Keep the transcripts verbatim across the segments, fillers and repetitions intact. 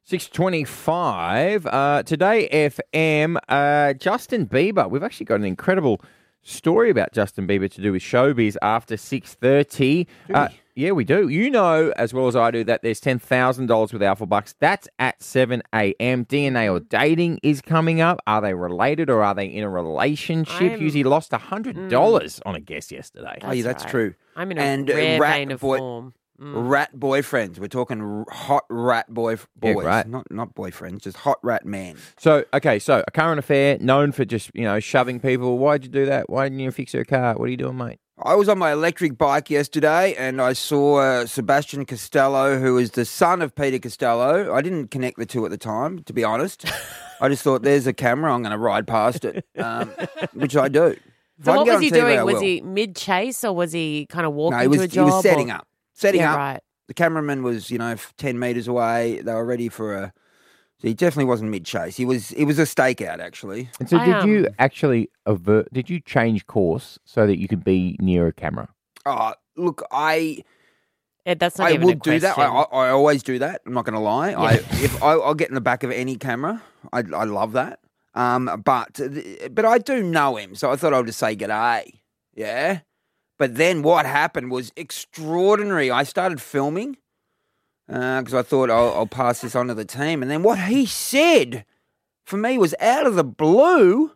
six twenty-five. Uh, today, F M, uh, Justin Bieber. We've actually got an incredible story about Justin Bieber to do with showbiz after six thirty. Uh, yeah, we do. You know as well as I do that there's ten thousand dollars with Alpha Bucks. That's at seven a.m. D N A or dating is coming up. Are they related or are they in a relationship? I'm- Usually lost one hundred dollars on a guest yesterday. Oh, yeah, that's right. true. I'm in a And, uh, rare rat vein of boy- form. Rat boyfriends. We're talking r- hot rat boy Yeah, boys, right. not not boyfriends, just hot rat man. So, okay, so a current affair known for just, you know, shoving people. Why'd you do that? Why didn't you fix her car? What are you doing, mate? I was on my electric bike yesterday and I saw uh, Sebastian Costello, who is the son of Peter Costello. I didn't connect the two at the time, to be honest. I just thought, there's a camera, I'm going to ride past it, um, which I do. If So I can what get was on he T V, doing? I Was will. he mid-chase or was he kind of walking No, he was, to a he job? was setting or- up. Setting yeah, up. right. The cameraman was, you know, f- ten metres away. They were ready for a... So he definitely wasn't mid-chase. He was, it was a stakeout, actually. And so I, did you um, actually avert, did you change course so that you could be near a camera? Oh, look, I... Yeah, that's not I even would a do that. I, question. I, I always do that. I'm not going to lie. I, if I, I'll get in the back of any camera. I, I love that. Um, but but I do know him, so I thought I'd just say g'day. Yeah. But then what happened was extraordinary. I started filming because I thought I'll, I'll pass this on to the team, and then what he said for me was out of the blue.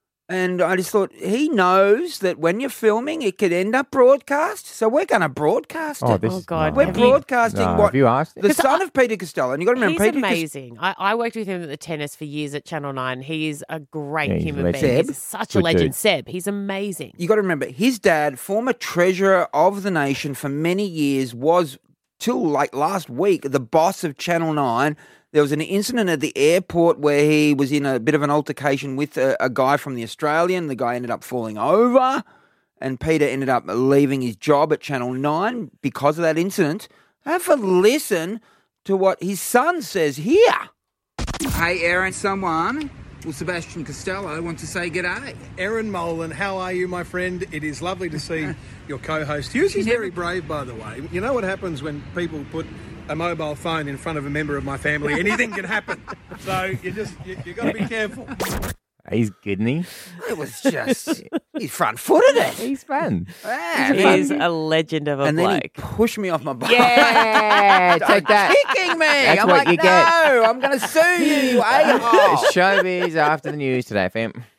And I just thought, he knows that when you're filming, it could end up broadcast. So we're going to broadcast Oh, it. this Oh, is God. not- We're Have you- broadcasting No, what have you asked? the son of Peter Costello. And you got to remember, He's Peter Cos- amazing. I, I worked with him at the tennis for years at Channel nine. He is a great Yeah, he's a human legend. being. Seb? He's such Good a legend. dude. Seb, he's amazing. you got to remember, his dad, former treasurer of the nation for many years, was till like last week the boss of Channel nine. There was an incident at the airport where he was in a bit of an altercation with a, a guy from the Australian. The guy ended up falling over, and Peter ended up leaving his job at Channel nine because of that incident. Have a listen to what his son says here. Hey, Aaron, someone, well, Sebastian Costello, wants to say g'day. Erin Molan, how are you, my friend? It is lovely to see your co-host. Hughes is very brave, by the way. You know what happens when people put a mobile phone in front of a member of my family? Anything can happen. So you just you, you got to be careful. He's good, isn't he? It was just, he front-footed it. He's fun. Yeah, He is a legend of a and then bloke. he pushed me off my bike. Yeah, take that. Kicking me. That's I'm what like, you no, get. I'm going to sue you, you a-hole. Showbiz after the news today, fam.